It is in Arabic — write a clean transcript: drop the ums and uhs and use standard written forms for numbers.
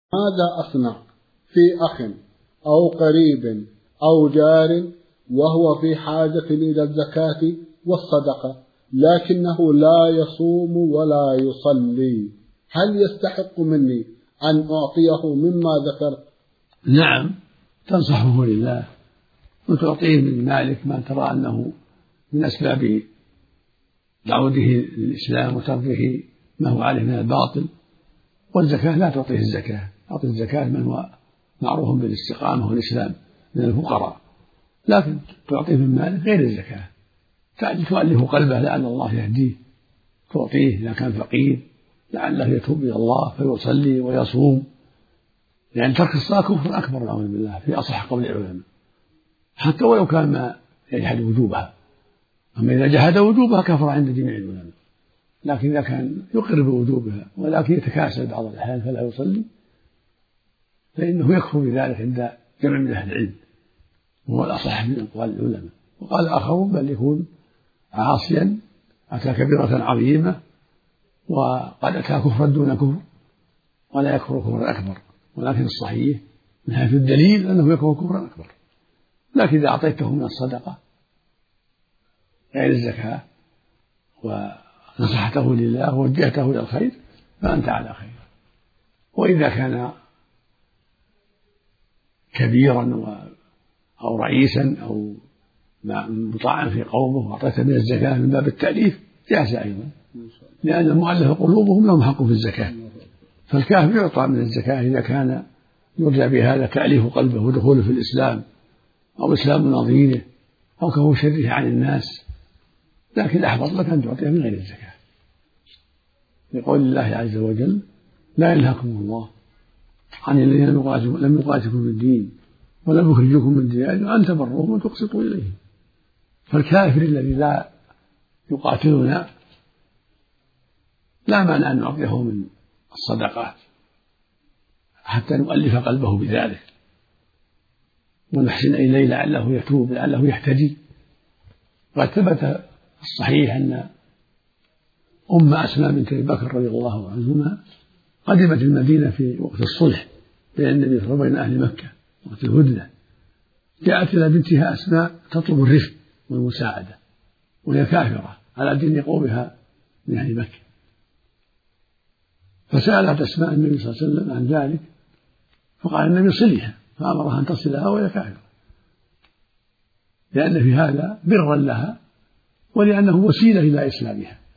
ماذا أصنع في أخ أو قريب أو جار وهو في حاجة إلى الزكاة والصدقة لكنه لا يصوم ولا يصلي، هل يستحق مني أن أعطيه مما ذكرت؟ نعم، تنصحه لله وتعطيه من مالك ما ترى أنه من أسباب دعوته للإسلام وتركه ما هو عليه من الباطل. والزكاة لا تعطيه الزكاة، تعطي الزكاة من هو معروف بالاستقامة والإسلام من الفقراء، لكن تعطيه من مالك غير الزكاة، تؤلف قلبه لعل الله يهديه، تعطيه إذا كان فقير لعله يتوب إلى الله فيصلي ويصوم، لأن ترك الصلاة كفر أكبر نعوذ بالله في أصح قول العلماء، حتى ولو كان ما يجحد وجوبها. أما إذا جحد وجوبها كفر عند جميع العلماء، لكن إذا كان يقر بوجوبها ولكن يتكاسل بعض الأحيان فلا يصلي فإنه يكفر بذلك عند جمع من أهل العلم، وهو الأصح من أقوال العلماء. وقال آخرون بل يكون عاصيا أتى كبيرة عظيمة وقد أتى كفرا دون كفر ولا يكفر كفرا أكبر، ولكن الصحيح من حيث الدليل أنه يكفر كفرا أكبر. لكن إذا أعطيته من الصدقة غير الزكاة ونصحته لله ووجهته إلى الخير فأنت على خير. وإذا كان كبيرا أو رئيسا أو مطاعا في قومه وأعطيته من الزكاة من باب التأليف جاز أيضا، لأن المؤلف قلوبهم لهم حق في الزكاة، فالكافر يعطى من الزكاة إذا كان يرجى بهذا تأليف قلبه ودخوله في الإسلام أو إسلام نظيره أو كف شره عن الناس، لكن أحفظ لك أن تعطيه من غير الزكاة، لقول الله عز وجل لا ينهاكم الله عن الذين لم يقاتلكم في الدين ولم يخرجوكم من دياركم أن تبروهم وتقسطوا إليهم. فالكافر الذي لا يقاتلنا لا مانع أن نعطيه من الصدقات حتى نؤلف قلبه بذلك ونحسن إليه لعله يتوب لعله يهتدي. قد ثبت الصحيح أن أم أسماء بنت أبي بكر رضي الله عنهما قدمت المدينة في وقت الصلح بين النبي صلى الله عليه وسلم وبين أهل مكة وقت الهدنة، جاءت إلى بنتها أسماء تطلب الرفق والمساعدة وهي كافرة على دين قومها من أهل مكة، فسألت أسماء النبي صلى الله عليه وسلم عن ذلك فقال النبي صلها، فأمرها أن تصلها وهي كافرة، لأن في هذا برا لها ولأنه وسيلة إلى إسلامها.